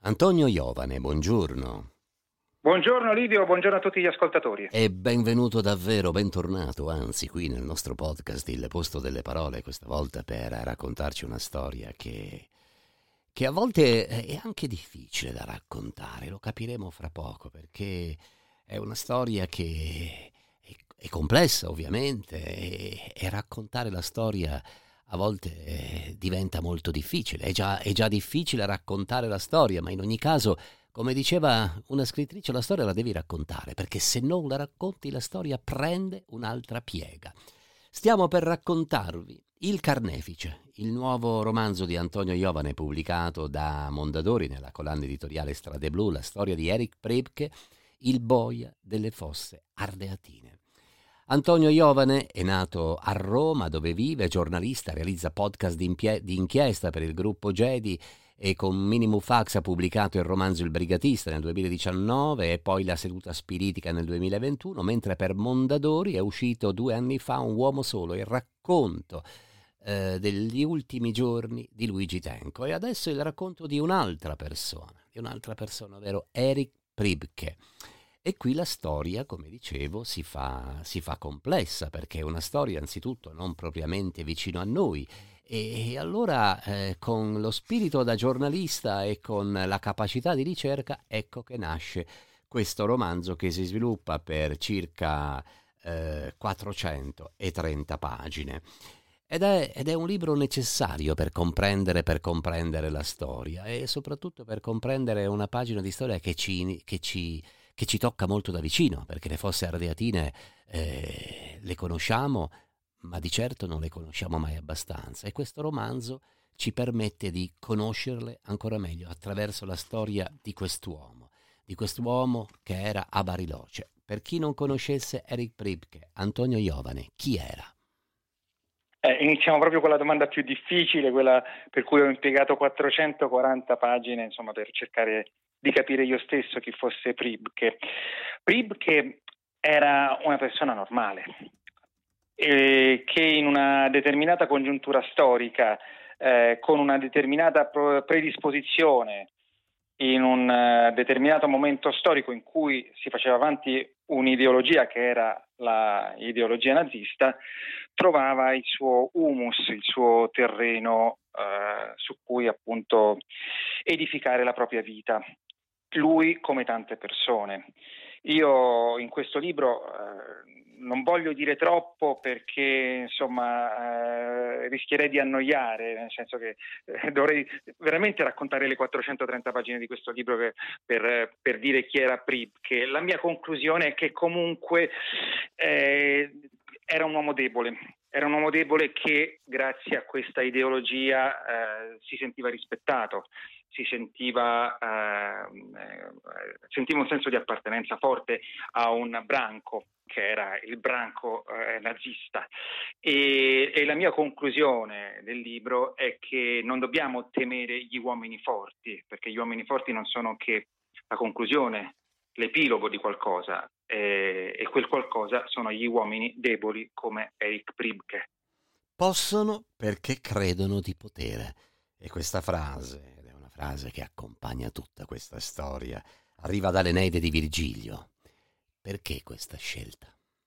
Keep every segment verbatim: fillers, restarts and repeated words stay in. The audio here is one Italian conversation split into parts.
Antonio Iovane, buongiorno. Buongiorno Livio, buongiorno a tutti gli ascoltatori. E benvenuto davvero, bentornato, anzi, qui nel nostro podcast Il Posto delle Parole, questa volta per raccontarci una storia che, che a volte è anche difficile da raccontare, lo capiremo fra poco, perché è una storia che è, è complessa ovviamente e, e raccontare la storia a volte eh, diventa molto difficile. È già, è già difficile raccontare la storia, ma in ogni caso, come diceva una scrittrice, la storia la devi raccontare, perché se non la racconti la storia prende un'altra piega. Stiamo per raccontarvi Il Carnefice, il nuovo romanzo di Antonio Iovane pubblicato da Mondadori nella collana editoriale Strade Blu, la storia di Erich Priebke, il boia delle fosse ardeatine. Antonio Iovane è nato a Roma, dove vive, è giornalista, realizza podcast di, impie- di inchiesta per il gruppo Gedi e con Minimum Fax ha pubblicato il romanzo Il Brigatista nel duemiladiciannove e poi La seduta spiritica nel duemilaventuno, mentre per Mondadori è uscito due anni fa Un uomo solo, il racconto eh, degli ultimi giorni di Luigi Tenco. E adesso il racconto di un'altra persona, di un'altra persona, ovvero Erich Priebke. E qui la storia, come dicevo, si fa, si fa complessa, perché è una storia anzitutto non propriamente vicino a noi. E allora eh, con lo spirito da giornalista e con la capacità di ricerca, ecco che nasce questo romanzo che si sviluppa per circa eh, quattrocentotrenta pagine. Ed è, ed è un libro necessario per comprendere, per comprendere la storia e soprattutto per comprendere una pagina di storia che ci, che ci, che ci tocca molto da vicino, perché le fosse ardeatine eh, le conosciamo, ma di certo non le conosciamo mai abbastanza. E questo romanzo ci permette di conoscerle ancora meglio attraverso la storia di quest'uomo, di quest'uomo che era a Bariloce. Per chi non conoscesse Erich Priebke, Antonio Iovane, chi era? Eh, iniziamo proprio con la domanda più difficile, quella per cui ho impiegato quattrocentoquaranta pagine, insomma, per cercare di capire io stesso chi fosse Priebke. Priebke era una persona normale, eh, che in una determinata congiuntura storica, eh, con una determinata predisposizione, in un uh, determinato momento storico in cui si faceva avanti un'ideologia che era l'ideologia nazista, trovava il suo humus, il suo terreno uh, su cui appunto edificare la propria vita. Lui come tante persone. Io in questo libro uh, non voglio dire troppo perché insomma eh, rischierei di annoiare, nel senso che eh, dovrei veramente raccontare le quattrocentotrenta pagine di questo libro per, per, per dire chi era Priebke. La mia conclusione è che comunque eh, era un uomo debole, era un uomo debole che grazie a questa ideologia eh, si sentiva rispettato, si sentiva, eh, sentiva un senso di appartenenza forte a un branco che era il branco eh, nazista e, e la mia conclusione del libro è che non dobbiamo temere gli uomini forti, perché gli uomini forti non sono che la conclusione, l'epilogo di qualcosa eh, e quel qualcosa sono gli uomini deboli come Erich Priebke. Possono perché credono di potere. E questa frase, ed è una frase che accompagna tutta questa storia, arriva dall'Eneide di Virgilio. Perché questa scelta?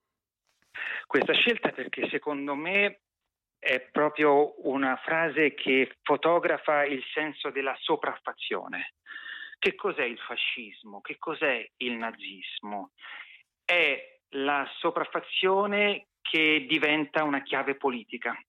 Questa scelta perché secondo me è proprio una frase che fotografa il senso della sopraffazione. Che cos'è il fascismo? Che cos'è il nazismo? È la sopraffazione che diventa una chiave politica.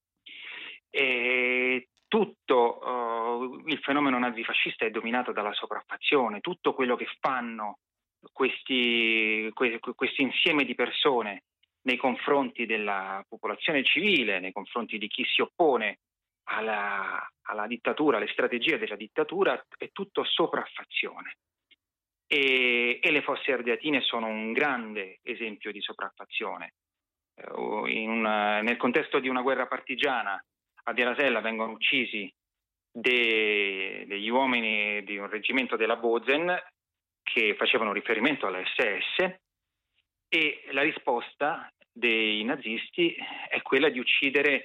E tutto uh, il fenomeno nazifascista è dominato dalla sopraffazione, tutto quello che fanno questi, que- questo insieme di persone nei confronti della popolazione civile, nei confronti di chi si oppone alla, alla dittatura, alle strategie della dittatura, è tutto sopraffazione. E, e le fosse ardeatine sono un grande esempio di sopraffazione. Uh, in una, nel contesto di una guerra partigiana, a Via Rasella vengono uccisi de, degli uomini di un reggimento della Bozen che facevano riferimento alla S S e la risposta dei nazisti è quella di uccidere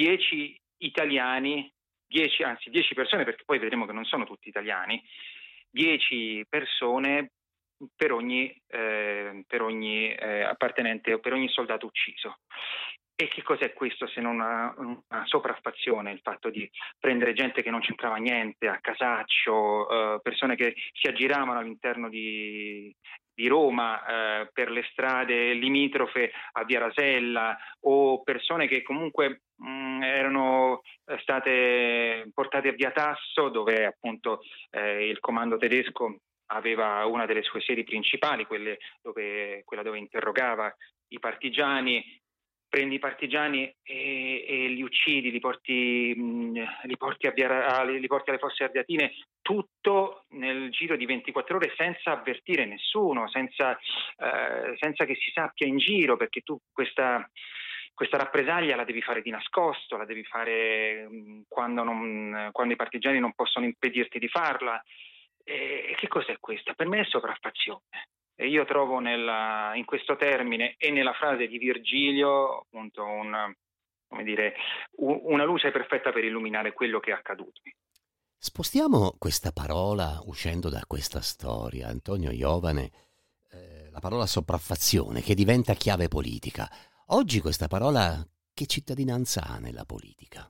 dieci italiani, dieci, anzi dieci persone, perché poi vedremo che non sono tutti italiani, dieci persone per ogni, eh, per ogni eh, appartenente, per ogni soldato ucciso. E che cos'è questo se non una, una sopraffazione, il fatto di prendere gente che non c'entrava niente a casaccio, eh, persone che si aggiravano all'interno di, di Roma eh, per le strade limitrofe a Via Rasella, o persone che comunque mh, erano state portate a Via Tasso, dove appunto eh, il comando tedesco aveva una delle sue sedi principali, quelle dove, quella dove interrogava i partigiani. Prendi i partigiani e, e li uccidi, li porti, mh, li, porti a via, li porti alle Fosse Ardeatine, tutto nel giro di ventiquattro ore senza avvertire nessuno, senza, eh, senza che si sappia in giro, perché tu questa, questa rappresaglia la devi fare di nascosto, la devi fare mh, quando, non, quando i partigiani non possono impedirti di farla. E che cos'è questa? Per me è sopraffazione. E io trovo nella, in questo termine e nella frase di Virgilio appunto un, come dire, una luce perfetta per illuminare quello che è accaduto. Spostiamo questa parola uscendo da questa storia, Antonio Iovane, eh, la parola sopraffazione che diventa chiave politica. Oggi questa parola che cittadinanza ha nella politica?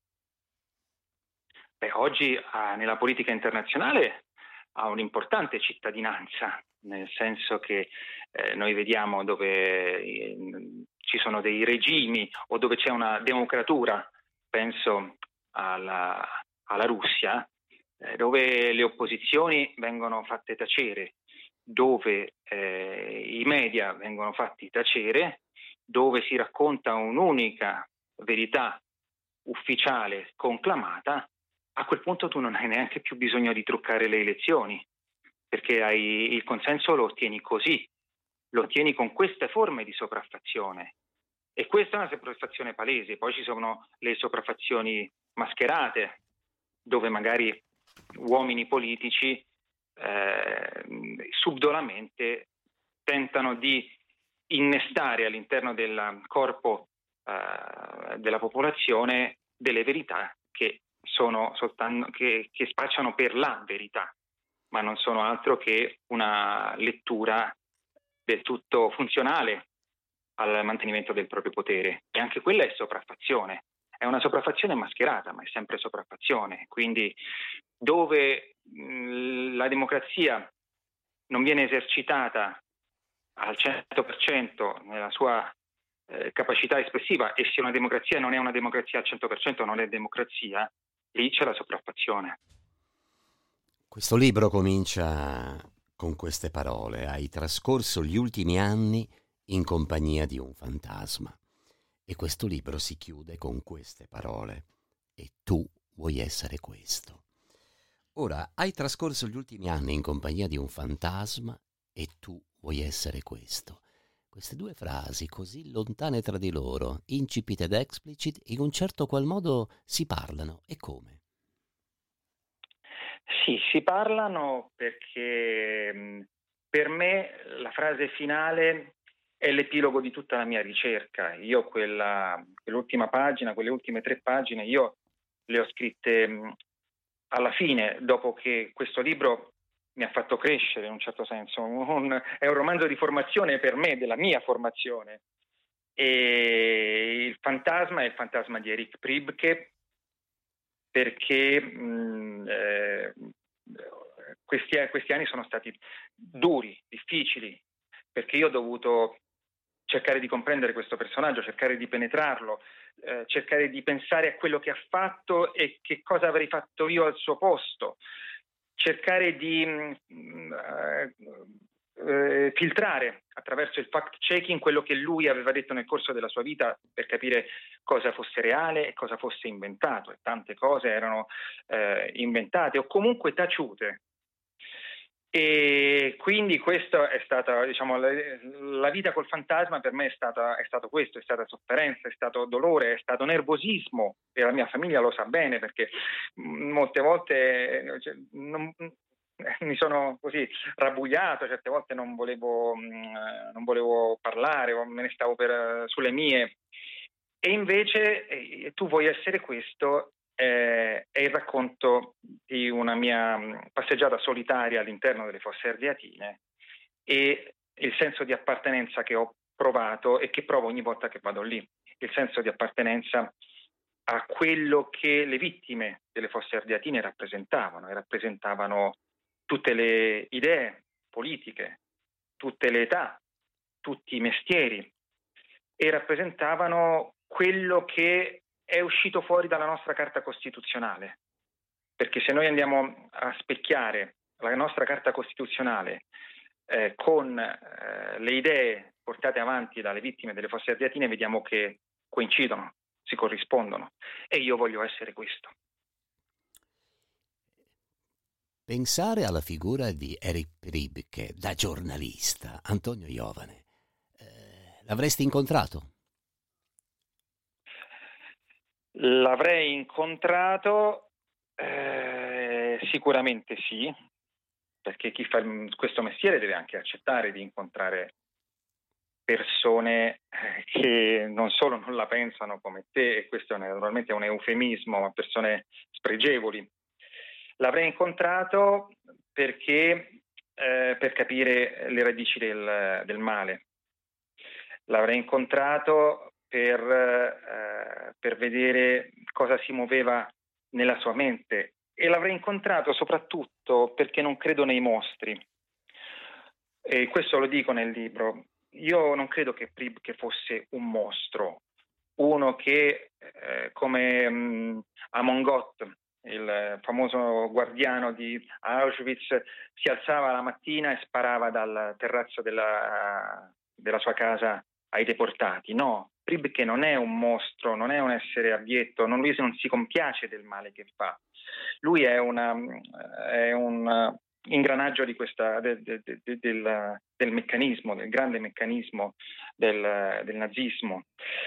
Beh, oggi ah, nella politica internazionale ha un'importante cittadinanza, nel senso che eh, noi vediamo dove eh, ci sono dei regimi o dove c'è una democratura, penso alla, alla Russia, eh, dove le opposizioni vengono fatte tacere, dove eh, i media vengono fatti tacere, dove si racconta un'unica verità ufficiale conclamata. A quel punto tu non hai neanche più bisogno di truccare le elezioni, perché hai il consenso lo ottieni così, lo ottieni con queste forme di sopraffazione. E questa è una sopraffazione palese. Poi ci sono le sopraffazioni mascherate, dove magari uomini politici eh, subdolamente tentano di innestare all'interno del corpo eh, della popolazione delle verità che sono soltanto che, che spacciano per la verità, ma non sono altro che una lettura del tutto funzionale al mantenimento del proprio potere. E anche quella è sopraffazione. È una sopraffazione mascherata, ma è sempre sopraffazione. Quindi dove mh, la democrazia non viene esercitata al cento per cento nella sua eh, capacità espressiva, e se una democrazia non è una democrazia al cento per cento non è democrazia, lì c'è la sopraffazione. Questo libro comincia con queste parole: hai trascorso gli ultimi anni in compagnia di un fantasma. E questo libro si chiude con queste parole: e tu vuoi essere questo. Ora, hai trascorso gli ultimi anni in compagnia di un fantasma e tu vuoi essere questo. Queste due frasi, così lontane tra di loro, incipit ed explicit, in un certo qual modo si parlano. E come? Sì, si parlano perché mh, per me la frase finale è l'epilogo di tutta la mia ricerca. Io quella, quell'ultima pagina, quelle ultime tre pagine, io le ho scritte mh, alla fine, dopo che questo libro mi ha fatto crescere in un certo senso. Un, è un romanzo di formazione per me, della mia formazione. E il fantasma è il fantasma di Erich Priebke, perché mh, eh, questi, questi anni sono stati duri, difficili, perché io ho dovuto cercare di comprendere questo personaggio, cercare di penetrarlo, eh, cercare di pensare a quello che ha fatto e che cosa avrei fatto io al suo posto, cercare di mh, eh, eh, filtrare attraverso il fact-checking quello che lui aveva detto nel corso della sua vita, per capire cosa fosse reale e cosa fosse inventato, e tante cose erano eh, inventate o comunque taciute. E quindi questo è stata, diciamo, la, la vita col fantasma per me è stata, è stato questo, è stata sofferenza, è stato dolore, è stato nervosismo, e la mia famiglia lo sa bene, perché molte volte cioè, non, mi sono così rabbuiato, certe volte non volevo, non volevo parlare, o me ne stavo per, sulle mie. E invece eh, tu vuoi essere questo, eh, è il racconto di una mia passeggiata solitaria all'interno delle Fosse Ardeatine e il senso di appartenenza che ho provato e che provo ogni volta che vado lì, il senso di appartenenza a quello che le vittime delle Fosse Ardeatine rappresentavano, e rappresentavano tutte le idee politiche, tutte le età, tutti i mestieri, e rappresentavano quello che è uscito fuori dalla nostra Carta Costituzionale. Perché se noi andiamo a specchiare la nostra Carta Costituzionale eh, con eh, le idee portate avanti dalle vittime delle Fosse Ardeatine, vediamo che coincidono, si corrispondono, e io voglio essere questo. Pensare alla figura di Erich Priebke da giornalista, Antonio Iovane, eh, l'avresti incontrato? L'avrei incontrato, eh, sicuramente sì, perché chi fa questo mestiere deve anche accettare di incontrare persone che non solo non la pensano come te, e questo naturalmente è un eufemismo, ma persone spregevoli. L'avrei incontrato perché eh, per capire le radici del, del male. L'avrei incontrato per, eh, per vedere cosa si muoveva nella sua mente, e l'avrei incontrato soprattutto perché non credo nei mostri. E questo lo dico nel libro. Io non credo che Priebke fosse un mostro, uno che eh, come mh, Amon Goth, il famoso guardiano di Auschwitz, si alzava la mattina e sparava dal terrazzo della, della sua casa ai deportati. No, Priebke non è un mostro, non è un essere abietto, non, lui non si compiace del male che fa. Lui è, una, è un ingranaggio di questa, de, de, de, de, del, del meccanismo, del grande meccanismo del, del nazismo.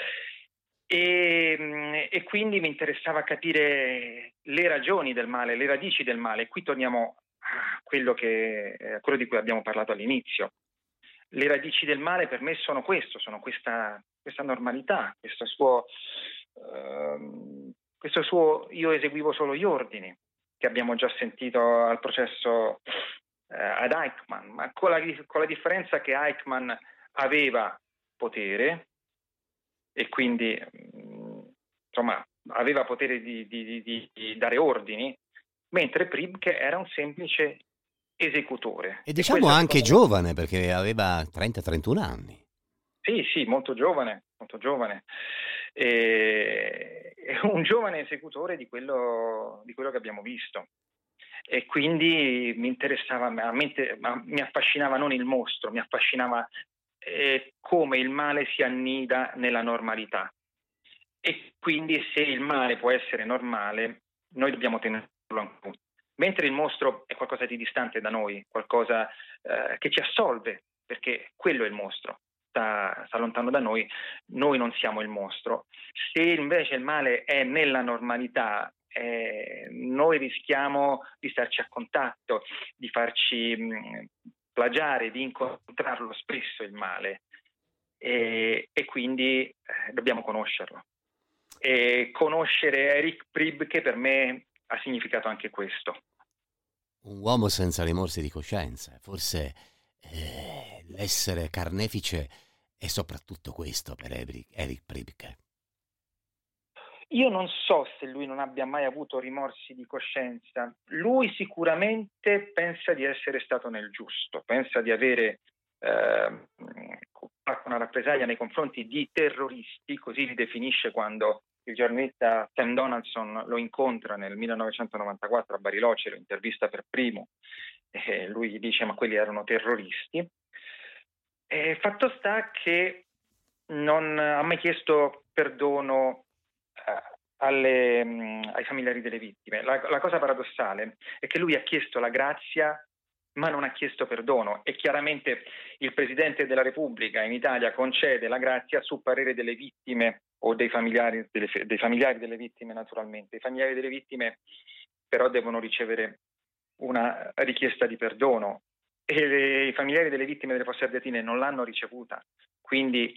E, e quindi mi interessava capire le ragioni del male, le radici del male. Qui torniamo a quello, che, a quello di cui abbiamo parlato all'inizio. Le radici del male per me sono questo, sono questa, questa normalità, questo suo, uh, questo suo io eseguivo solo gli ordini, che abbiamo già sentito al processo uh, ad Eichmann, ma con la, con la differenza che Eichmann aveva potere, e quindi insomma aveva potere di, di, di, di dare ordini, mentre Priebke era un semplice esecutore. E diciamo e anche giovane, perché aveva trenta trentuno anni. Sì, sì, molto giovane, molto giovane. E, e un giovane esecutore di quello, di quello che abbiamo visto. E quindi mi interessava, a mente, mi affascinava non il mostro, mi affascinava eh, come il male si annida nella normalità. E quindi se il male può essere normale, noi dobbiamo tenerlo in conto. Mentre il mostro è qualcosa di distante da noi, qualcosa eh, che ci assolve, perché quello è il mostro, sta, sta lontano da noi, noi non siamo il mostro. Se invece il male è nella normalità, eh, noi rischiamo di starci a contatto, di farci mh, plagiare, di incontrarlo spesso il male, e, e quindi eh, dobbiamo conoscerlo. E conoscere Erich Priebke per me ha significato anche questo. Un uomo senza rimorsi di coscienza. Forse eh, l'essere carnefice è soprattutto questo per Erich Priebke. Io non so se lui non abbia mai avuto rimorsi di coscienza. Lui sicuramente pensa di essere stato nel giusto, pensa di avere eh, una rappresaglia nei confronti di terroristi, così li definisce quando il giornalista Sam Donaldson lo incontra nel millenovecentonovantaquattro a Bariloche, lo intervista per primo, e lui gli dice ma quelli erano terroristi. E fatto sta che non ha mai chiesto perdono eh, alle, mh, ai familiari delle vittime. La, la cosa paradossale è che lui ha chiesto la grazia ma non ha chiesto perdono, e chiaramente il Presidente della Repubblica in Italia concede la grazia su parere delle vittime o dei familiari delle, dei familiari delle vittime, naturalmente. I familiari delle vittime però devono ricevere una richiesta di perdono, e i familiari delle vittime delle Fosse Ardeatine non l'hanno ricevuta, quindi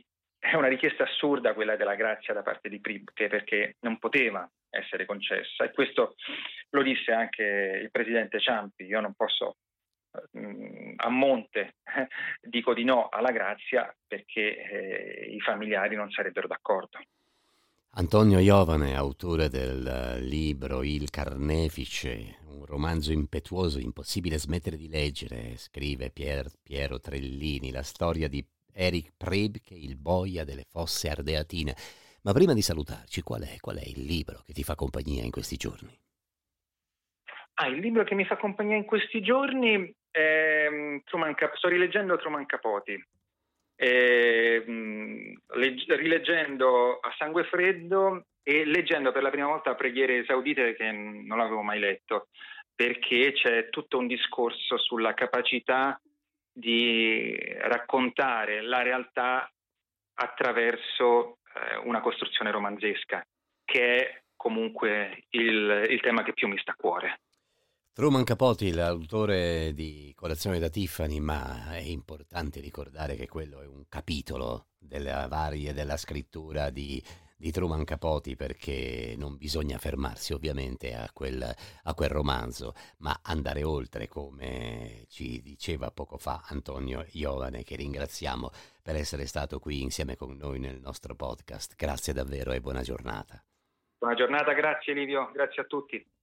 è una richiesta assurda quella della grazia da parte di Pribke, perché non poteva essere concessa, e questo lo disse anche il presidente Ciampi. Io non posso mh, a monte eh, dico di no alla grazia perché eh, i familiari non sarebbero d'accordo. Antonio Iovane, autore del libro Il Carnefice, un romanzo impetuoso, impossibile smettere di leggere, scrive Pier, Piero Trellini, la storia di Erich Priebke, il boia delle fosse ardeatine. Ma prima di salutarci, qual è, qual è il libro che ti fa compagnia in questi giorni? Ah, il libro che mi fa compagnia in questi giorni è Truman Cap- sto rileggendo Truman Capote. E, mh, legg- rileggendo a sangue freddo e leggendo per la prima volta Preghiere esaudite, che non l'avevo mai letto, perché c'è tutto un discorso sulla capacità di raccontare la realtà attraverso eh, una costruzione romanzesca, che è comunque il, il tema che più mi sta a cuore. Truman Capote, l'autore di Colazione da Tiffany, ma è importante ricordare che quello è un capitolo della varie della scrittura di, di Truman Capote, perché non bisogna fermarsi ovviamente a quel, a quel romanzo, ma andare oltre, come ci diceva poco fa Antonio Iovane, che ringraziamo per essere stato qui insieme con noi nel nostro podcast. Grazie davvero e buona giornata. Buona giornata, grazie Livio, grazie a tutti.